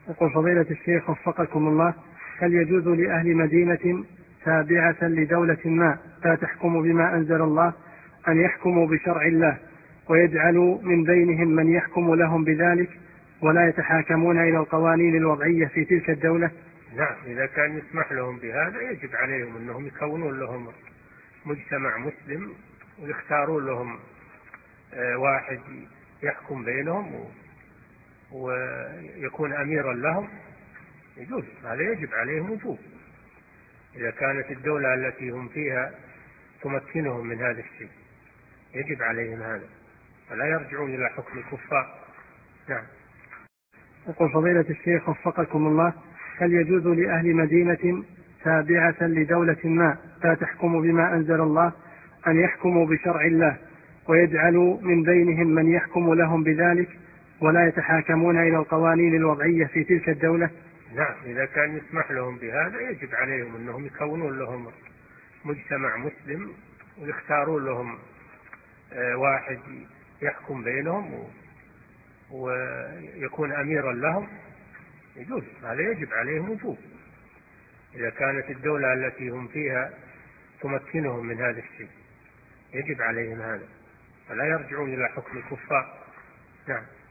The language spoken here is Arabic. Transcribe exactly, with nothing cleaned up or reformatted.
يقول فضيلة الشيخ وفقكم الله: هل يجوز لأهل مدينة تابعة لدولة ما لا تحكم بما أنزل الله أن يحكموا بشرع الله ويجعلوا من بينهم من يحكم لهم بذلك ولا يتحاكمون إلى القوانين الوضعية في تلك الدولة؟ نعم، إذا كان يسمح لهم بهذا يجب عليهم أنهم يكونون لهم مجتمع مسلم ويختارون لهم واحد يحكم بينهم ويكون أميرا لهم. يجوز هذا، يجب عليهم وجوب إذا كانت الدولة التي هم فيها تمكنهم من هذا الشيء، يجب عليهم هذا فلا يرجعون إلى حكم الكفار. نعم. يقول فضيلة الشيخ وفقكم الله: هل يجوز لأهل مدينة تابعة لدولة ما لا تحكم بما أنزل الله أن يحكموا بشرع الله ويجعلوا من بينهم من يحكم لهم بذلك ولا يتحاكمون إلى القوانين الوضعية في تلك الدولة؟ نعم، إذا كان يسمح لهم بهذا يجب عليهم أنهم يكونون لهم مجتمع مسلم ويختارون لهم واحد يحكم بينهم ويكون أميرا لهم. يجوز هذا، يجب عليهم وجوب إذا كانت الدولة التي هم فيها تمكنهم من هذا الشيء، يجب عليهم هذا فلا يرجعون إلى حكم الكفار. نعم.